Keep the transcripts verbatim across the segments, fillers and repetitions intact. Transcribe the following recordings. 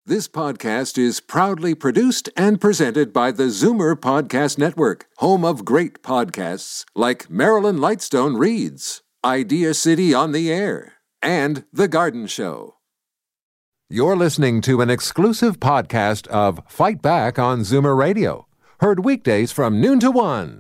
This podcast is proudly produced and presented by the Zoomer Podcast Network, home of great podcasts like Marilyn Lightstone Reads, Idea City on the Air, and The Garden Show. You're listening to an exclusive podcast of Fight Back on Zoomer Radio, heard weekdays from noon to one.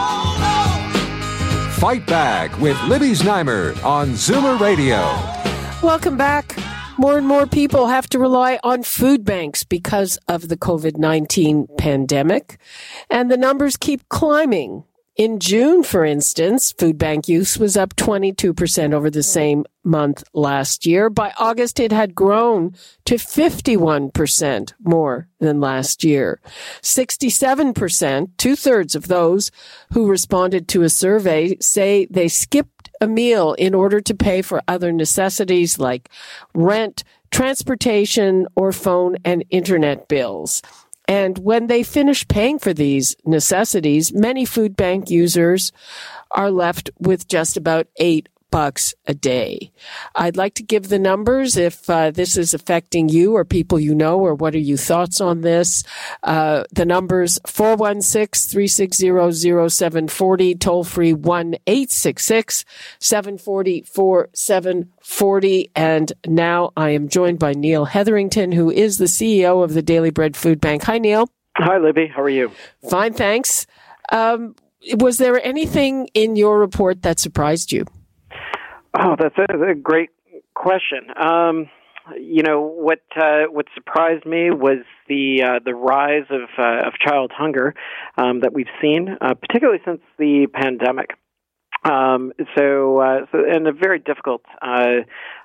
Oh, no. Fight Back with Libby Znaimer on Zoomer Radio. Welcome back. More and more people have to rely on food banks because of the covid nineteen pandemic, and the numbers keep climbing. In June, for instance, food bank use was up twenty-two percent over the same month last year. By August, it had grown to fifty-one percent more than last year. sixty-seven percent, two-thirds of those who responded to a survey say they skipped a meal in order to pay for other necessities like rent, transportation, or phone and internet bills. And when they finish paying for these necessities, many food bank users are left with just about eight bucks a day. I'd like to give the numbers if uh, this is affecting you or people you know, or what are your thoughts on this. Uh, the numbers four one six, three six zero, zero seven four zero, toll free one eight six six, seven four zero, four seven four zero. And now I am joined by Neil Hetherington, who is the C E O of the Daily Bread Food Bank. Hi, Neil. Hi, Libby. How are you? Fine, thanks. Um, was there anything in your report that surprised you? Oh, that's a, a great question. Um, you know, what uh, what surprised me was the uh, the rise of uh, of child hunger um, that we've seen, uh, particularly since the pandemic. Um, so, uh, so, and a very difficult uh,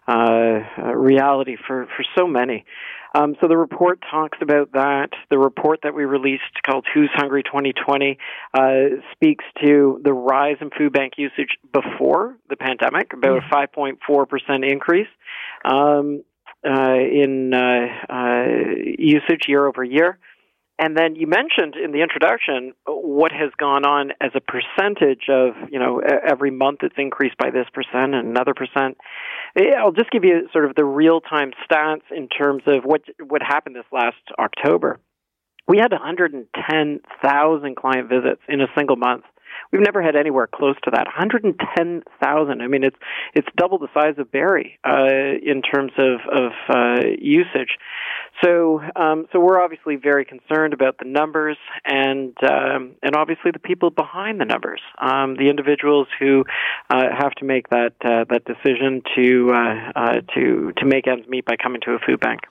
uh, reality for, for so many. Um, so the report talks about that. The report that we released called Who's Hungry twenty twenty uh, speaks to the rise in food bank usage before the pandemic, about a five point four percent increase um, uh, in uh, uh, usage year over year. And then you mentioned in the introduction what has gone on as a percentage of, you know, every month it's increased by this percent and another percent. I'll just give you sort of the real-time stats in terms of what what happened this last October. We had one hundred ten thousand client visits in a single month. We've never had anywhere close to that. one hundred ten thousand. I mean, it's it's double the size of Barrie uh, in terms of of uh, usage. So, um, so we're obviously very concerned about the numbers, and um, and obviously the people behind the numbers, um, the individuals who uh, have to make that uh, that decision to uh, uh, to to make ends meet by coming to a food bank.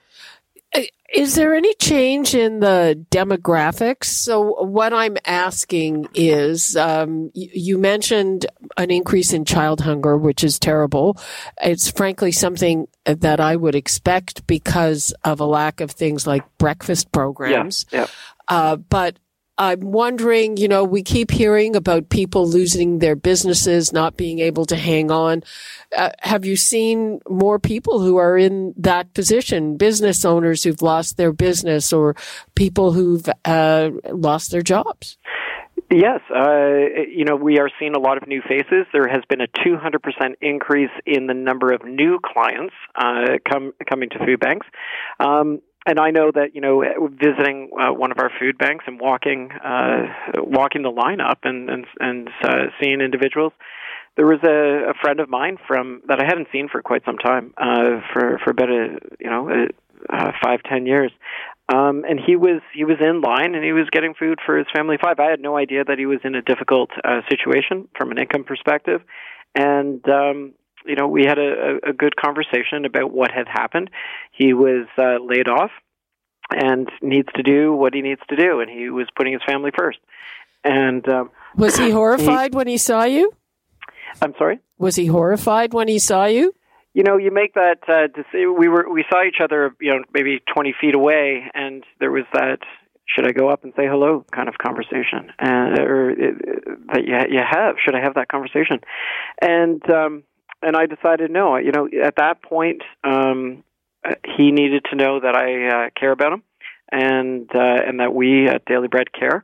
Is there any change in the demographics? So what I'm asking is, um, you, you mentioned an increase in child hunger, which is terrible. It's frankly something that I would expect because of a lack of things like breakfast programs. Yeah, yeah. Uh, but I'm wondering, you know, we keep hearing about people losing their businesses, not being able to hang on. Uh, have you seen more people who are in that position, business owners who've lost their business or people who've uh, lost their jobs? Yes, uh, you know, we are seeing a lot of new faces. There has been a two hundred percent increase in the number of new clients uh, come, coming to food banks. Um, And I know that, you know, visiting uh, one of our food banks and walking uh, walking the lineup and and, and uh, seeing individuals, there was a, a friend of mine from that I hadn't seen for quite some time, uh, for for about a you know a, uh, five ten years, um, and he was he was in line and he was getting food for his family of five. I had no idea that he was in a difficult uh, situation from an income perspective, and. Um, You know, we had a, a good conversation about what had happened. He was uh, laid off and needs to do what he needs to do, and he was putting his family first. And um, was he horrified he, when he saw you? I'm sorry? Was he horrified when he saw you? You know, you make that uh, decision. We were we saw each other, you know, maybe twenty feet away, and there was that. Should I go up and say hello kind of conversation, and or uh, that you you have? Should I have that conversation? And um, And I decided no. You know, at that point, um, he needed to know that I uh, care about him, and uh, and that we at Daily Bread care,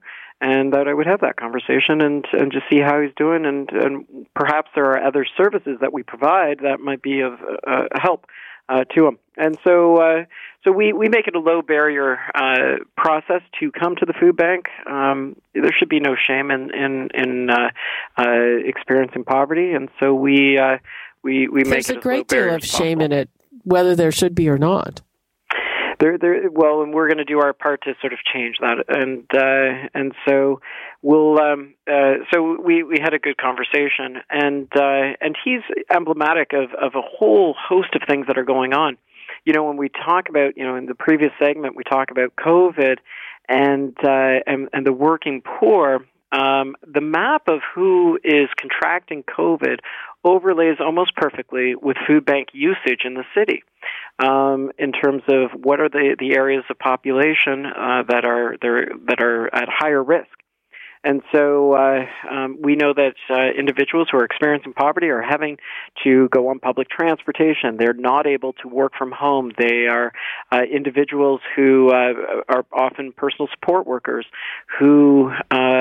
and that I would have that conversation and, and just see how he's doing, and, and perhaps there are other services that we provide that might be of uh, help uh, to him. And so uh, so we, we make it a low barrier uh, process to come to the food bank. Um, there should be no shame in, in, in uh, uh, experiencing poverty, and so we uh, we, we make it There's a great deal of shame in it, whether there should be or not. There, there. Well, and we're going to do our part to sort of change that, and uh, and so we'll. Um, uh, so we, we had a good conversation, and uh, and he's emblematic of, of a whole host of things that are going on. You know, when we talk about, you know, in the previous segment, we talk about COVID and uh, and, and the working poor. Um, the map of who is contracting COVID overlays almost perfectly with food bank usage in the city, um, in terms of what are the, the areas of population uh, that are that are at higher risk. And so uh, um, we know that uh, individuals who are experiencing poverty are having to go on public transportation. They're not able to work from home. They are uh, individuals who uh, are often personal support workers who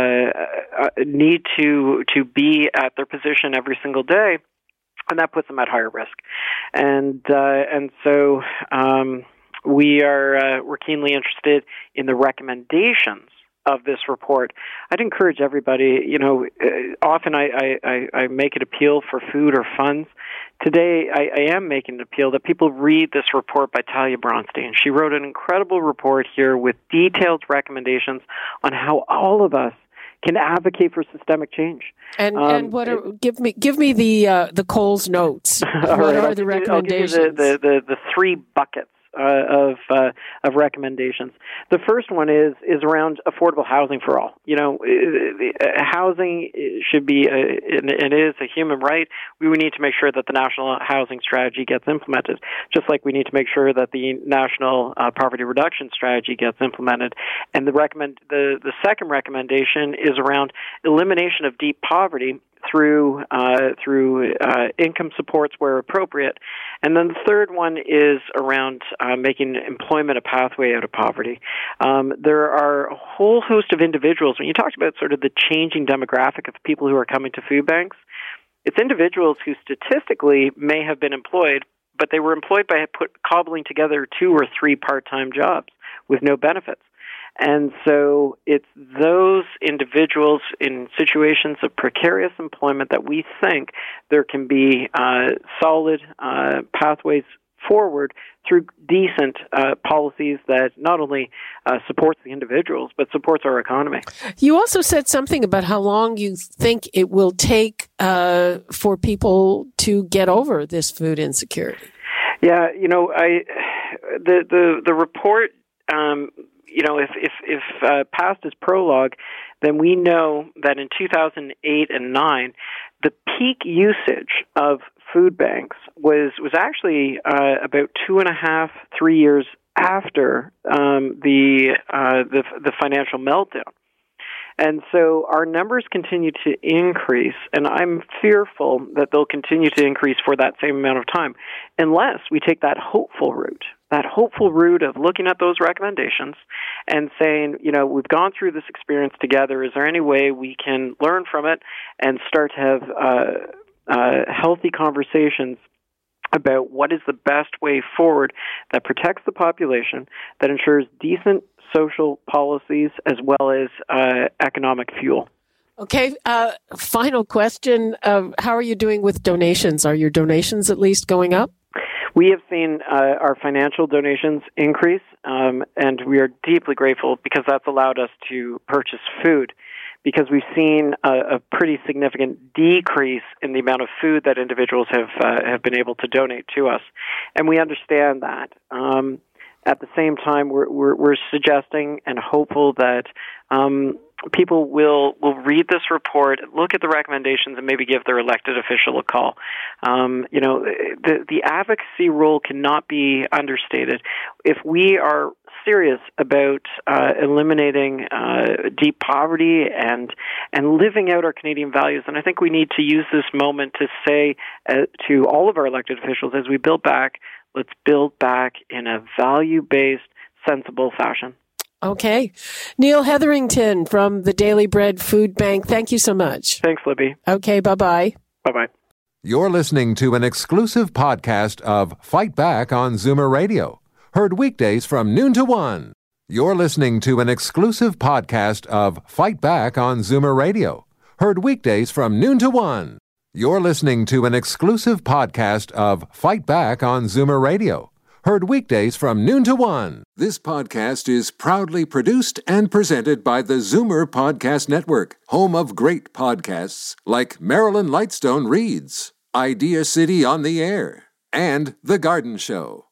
uh, need to to be at their position every single day, and that puts them at higher risk. And uh, and so um, we are uh, we're keenly interested in the recommendations of this report. I'd encourage everybody, you know, uh, often I, I, I make an appeal for food or funds. Today, I, I am making an appeal that people read this report by Talia Bronstein. She wrote an incredible report here with detailed recommendations on how all of us can advocate for systemic change. And um, and what are, give me give me the uh, the Coles notes. What right, are I'll the you, recommendations? I'll give you the, the, the, the three buckets Uh, of uh, of recommendations. The first one is is around affordable housing for all. You know, housing should be a, it is a human right. We need to make sure that the national housing strategy gets implemented, just like we need to make sure that the national uh, poverty reduction strategy gets implemented. And the recommend the the second recommendation is around elimination of deep poverty through uh, through uh, income supports where appropriate. And then the third one is around uh, making employment a pathway out of poverty. Um, there are a whole host of individuals, when you talked about sort of the changing demographic of people who are coming to food banks, it's individuals who statistically may have been employed, but they were employed by put, cobbling together two or three part-time jobs with no benefits. And so it's those individuals in situations of precarious employment that we think there can be uh, solid uh, pathways forward through decent uh, policies that not only uh, supports the individuals, but supports our economy. You also said something about how long you think it will take uh, for people to get over this food insecurity. Yeah, you know, I the the the report. Um, You know, if if, if uh, passed as prologue, then we know that in two thousand eight and nine, the peak usage of food banks was was actually uh, about two and a half, three years after um, the uh, the the financial meltdown. And so our numbers continue to increase, and I'm fearful that they'll continue to increase for that same amount of time, unless we take that hopeful route, that hopeful route of looking at those recommendations and saying, you know, we've gone through this experience together. Is there any way we can learn from it and start to have uh, uh, healthy conversations about what is the best way forward that protects the population, that ensures decent social policies as well as uh, economic fuel? Okay, uh, final question. Uh, how are you doing with donations? Are your donations at least going up? We have seen uh, our financial donations increase, um, and we are deeply grateful because that's allowed us to purchase food, because we've seen a, a pretty significant decrease in the amount of food that individuals have uh, have been able to donate to us, and we understand that. Um, at the same time, we're, we're, we're suggesting and hopeful that um, people will will read this report, look at the recommendations, and maybe give their elected official a call. Um, you know, the the advocacy role cannot be understated. If we are serious about uh, eliminating uh, deep poverty and and living out our Canadian values, and I think we need to use this moment to say uh, to all of our elected officials, as we build back, let's build back in a value-based, sensible fashion. Okay. Neil Hetherington from the Daily Bread Food Bank. Thank you so much. Thanks, Libby. Okay, bye-bye. Bye-bye. You're listening to an exclusive podcast of Fight Back on Zoomer Radio. Heard weekdays from noon to one. You're listening to an exclusive podcast of Fight Back on Zoomer Radio. Heard weekdays from noon to one. You're listening to an exclusive podcast of Fight Back on Zoomer Radio. Heard weekdays from noon to one. This podcast is proudly produced and presented by the Zoomer Podcast Network, home of great podcasts like Marilyn Lightstone Reads, Idea City on the Air, and The Garden Show.